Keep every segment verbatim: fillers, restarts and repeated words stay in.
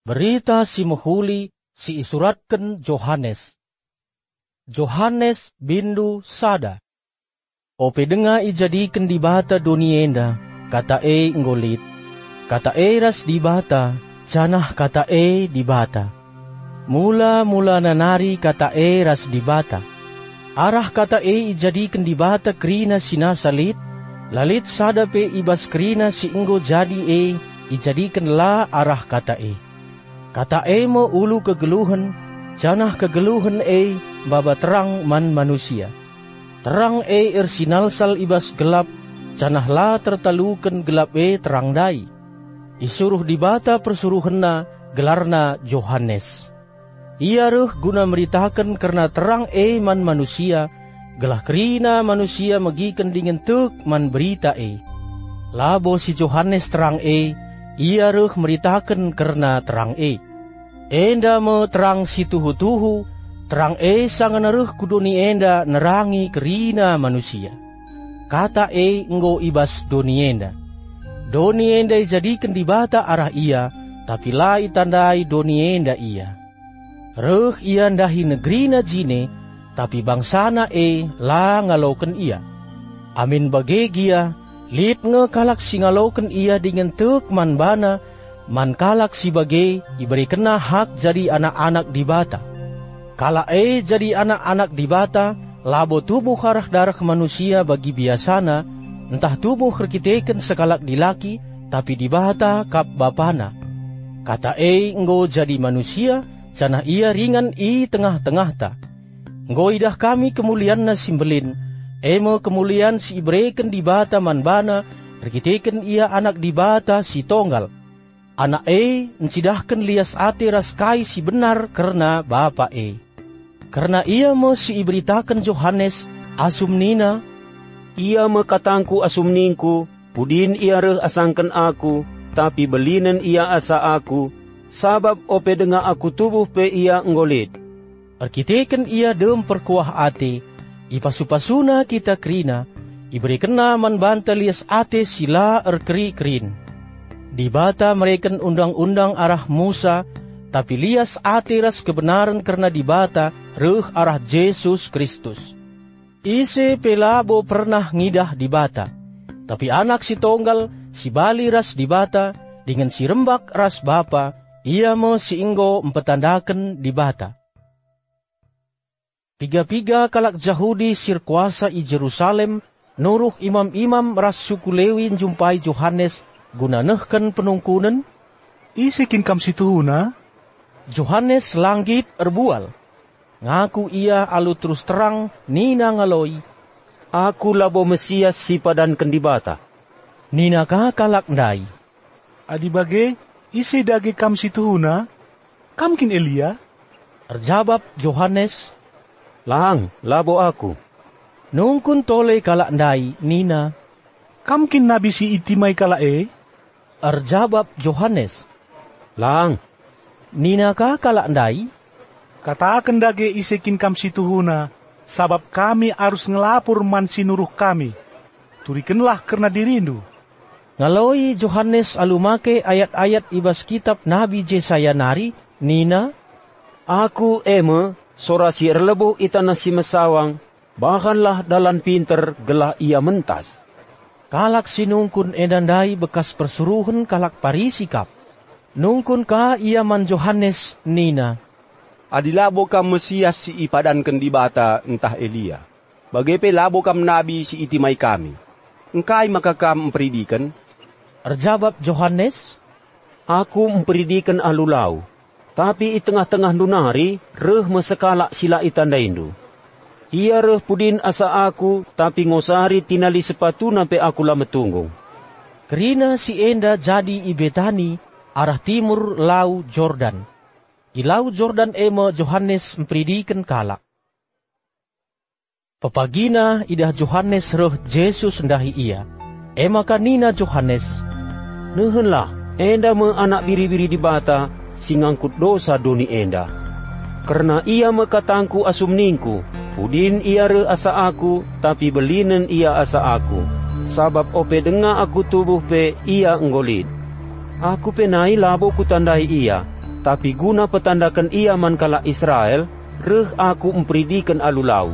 Berita si Mahuli si isuratkan Johannes. Johannes bindu sada. Ope denga ijadikan di bata donienda, kata e ngolit. Kata e ras di bata, canah kata e di bata. Mula-mula nanari kata e ras di bata. Arah kata e ijadikan di bata krina sinasalit, lalit sada pe ibas krina si inggo jadi e, ijadikan la arah kata e. Kata e mo ulu kegeluhan, canah kegeluhan e baba terang man manusia. Terang e ersinalsal ibas gelap, canah la tertalukan gelap e terang dai. Isuruh di bata persuruhanna, gelarna Johannes. Ia reh guna meritakan karena terang e man manusia, gelah kerina manusia magikan dengan tuk man berita e. Labo si Johannes terang e, ia reh meritakan karena terang e. Enda me terang si tuhu-tuhu, terang e sangan reh kudoni enda nerangi kerina manusia. Kata e enggo ibas doni enda. Doni enda jadikan di bata arah ia, tapi lai tandai doni enda ia. Reh ia ndahi negrina jine, tapi bangsana e la ngaloken ia. Amin bagegia, lit nge kalak si ngaloken ia dengan tek man bana, man kalak si bage iberi kena hak jadi anak-anak di bata. Kala e jadi anak-anak di bata, labo tubuh harah darah manusia bagi biasana, entah tubuh kerkiteken sekalak dilaki, tapi di bata kap bapana. Kata e enggo jadi manusia, canah ia ringan i tengah-tengah ta. Enggo idah kami kemulian na simbelin, emo kemulian si ibreken di bata man bana, kerkiteken ia anak di bata si tonggal. Anak e encidahkan lias ate raskai si benar karena bapa e. Karena ia mo si iberitakan Johannes asum nina, ia me katangku asum ningku, pudin ia reh asangkan aku, tapi belinen ia asa aku, sabab ope denga aku tubuh pe ia ngolit. Arkiteken ia dem perkuah ate, ipasupasuna kita krina, iberi kena man banta lias ate sila erkeri-kerin. Di bata mereken undang-undang arah Musa, tapi lias ate ras kebenaran karena di bata reh arah Yesus Kristus. Ise pelabo pernah ngidah di bata, tapi anak si tonggal si bali ras di bata, dengan si rembak ras bapa, ia mo si inggo empetandakan di bata. Piga-piga kalak Jahudi sirkuasa i Jerusalem, nuruh imam-imam ras suku Lewi jumpai Johannes, guna nehken penungkunan. Isikin kam situhuna? Johannes langgit erbual. Ngaku ia alu terus terang nina ngaloi. Aku labo Mesias si padan kendibata. Nina ka kalak ndai. Adi bage, isi dage kam situhuna? Kam kin Elia? Erjabab Johannes. Lang, labo aku. Nungkun tole kalak ndai, nina. Kam kin nabi si itimay kala e? Erjabab Johannes. Lang. Nina ka kalak ndai? Katakan dage isikin kam situhuna, sabab kami harus ngelapur man sinuruh kami. Turikenlah karena dirindu. Ngaloi Johannes alumake ayat-ayat ibas kitab Nabi Jesaya nari, nina. Aku eme, sora si erlebuh itana si mesawang, bahkanlah dalan pinter gelah ia mentas. Kalak sinungkun edandai bekas persuruhan kalak parisikap. Nungkun ka ia man Johannes, nina. Adilabo kam Mesias si ipadankan di bata entah Elia. Bagepe labo kam nabi si itimay kami. Engkai maka kam emperidikan? Erjabab Johannes. Aku emperidikan alulau, tapi i tengah-tengah nunari reh mesekala sila itandaindu. Ia reh pudin asa aku, tapi ngosari tinali sepatu nampe aku lah metunggung. Kerina si enda jadi ibetani, arah timur lau Jordan. I lau Jordan emo Johannes mempridikan kalak. Papagina idah Johannes reh Yesus ndahi ia. Ema kanina Johannes. Nehenlah, enda me anak biri-biri di bata, singangkut dosa doni enda. Karena ia me katangku asum ningku, pudin ia re asa aku, tapi belinen ia asa aku. Sabab ope denga aku tubuh pe ia nggolit. Aku penai labo kutandai ia, Tapi guna petandakan ia man kala Israel, reh aku mempridikan alulau.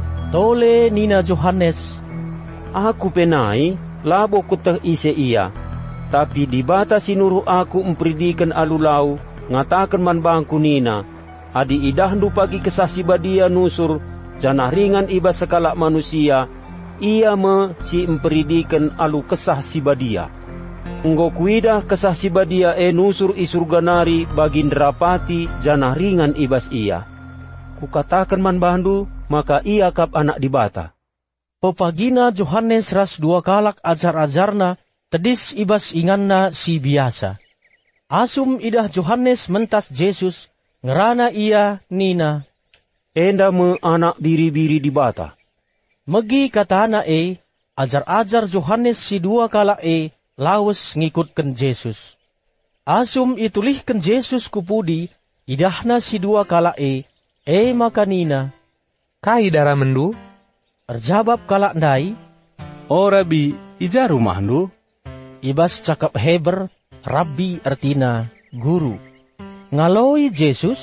Tole nina Johannes, Aku penai, labo kutah ise ia. Tapi di bata sinuruh aku mempridikan alulau, ngatakan man bangku nina, adi idahnu pagi kesasi badia nusur, janah ringan iba sekala manusia, ia me si mempridikan alu kesah si badia. Enggo kuidah kesah si badia e nusur isurga nari bagi nderapati janah ringan ibas ia. Kukatakan man bandu, maka ia kap anak di bata. Pepagina Johannes ras dua kalak ajar-ajarna, tedis ibas inganna si biasa. Asum idah Johannes mentas Jesus, ngerana ia nina, Enda me anak biri-biri di bata. Megi katana e, ajar-ajar Johannes si dua kalak e, lawes ngikutkan Jesus. Asum itulihkan Jesus kupudi, idahna si dua kalak e, e makanina. Kai dara mendu? Erjabab kalak ndai, Oh Rabi, ija rumahnu? ibas cakap Heber, Rabbi artina guru. Ngaloi Jesus,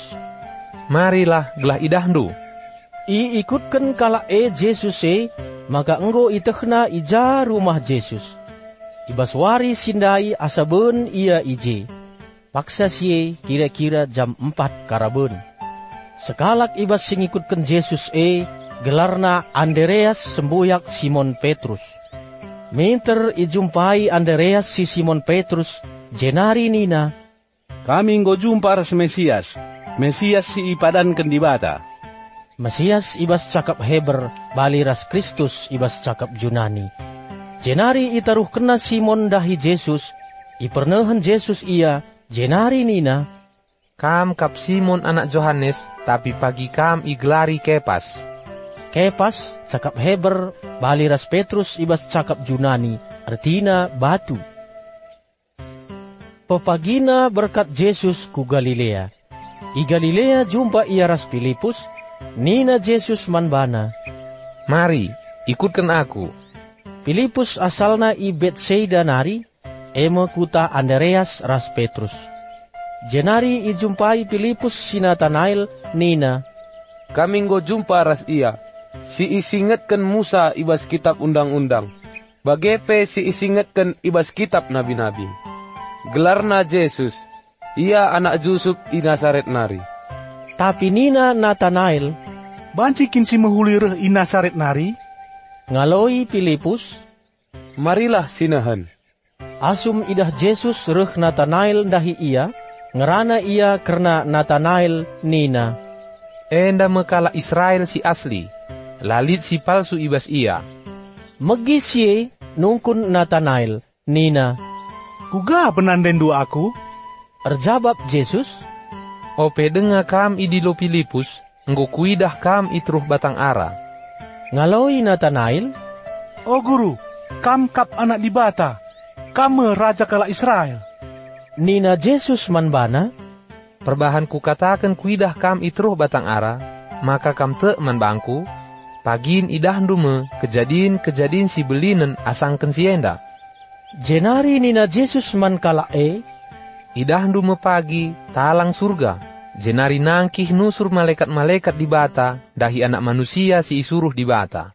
Marilah gelah idahnu. i ikutkan kalak e Jesus e, maka enggo itehna ija rumah Jesus. Ibas wari sindai asaben ia ije. Paksa siye kira-kira jam empat karaben. Sekalak ibas sing ikutkan Jesus e, gelarna Andreas semboyak Simon Petrus. Minter ijumpai Andreas si Simon Petrus, jenari nina, Kami nggo jumpa ras Mesias. Mesias si ipadankan di bata. Mesias ibas cakap Heber, bali ras Kristus ibas cakap Junani. Jenari itaruh kena Simon dahi Jesus, ipernehen Jesus ia, jenari nina, Kam kap Simon anak Johannes, tapi pagi kam iglari Kepas. Kepas cakap Heber, bali ras Petrus ibas cakap Junani, artina batu. Pepagina berkat Jesus ku Galilea. I Galilea jumpa ia ras Filipus, nina Jesus manbana. Mari, ikutkan aku. Filipus asalna i Betsaida nari, eme kuta Andreas ras Petrus. Jenari ijumpai Filipus si Natanael, nina, Kami nggo jumpa ras ia, si isingetken Musa ibas kitab undang-undang, bagepe si isingetken ibas kitab nabi-nabi. Gelarna Jesus, ia anak Jusuf i Nasaret nari. Tapi nina Natanael, Bancikin si mehulir i Nasaret nari? ngaloi Filipus, Marilah sinahan. asum idah Jesus reh Natanael dahi ia, ngerana ia karena Natanael nina. Enda mekala Israel si asli, lalit si palsu ibas ia. Megi siye nungkun Natanael, nina. Kuga penandendu aku? Erjabab Jesus, Ope denga kam idilo Filipus, enggo kuidah kam itruh batang ara. ngaloi Natanael, Oh guru, kam kap anak di bata. Kame raja kala Israel. nina Jesus manbana, Perbahan ku katakan kuidah kam itruh batang ara, maka kam te man bangku, pagin idahnu me kejadin-kejadin si belinen asangken sienda. jenari nina Jesus man kala e, Idahnu me pagi talang surga, jenari nangkih nusur malaikat-malaikat di bata, dahi anak manusia si isuruh di bata.